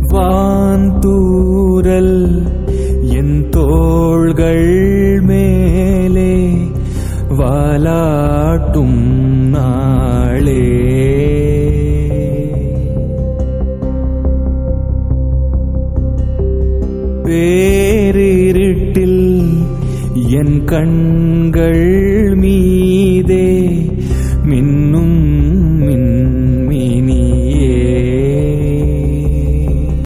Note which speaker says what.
Speaker 1: வான்தூரல் என் தோள்கள் மேலே வாலாட்டும் நாளே பேரிருட்டில் என் கண்கள் மீதே மின்னும்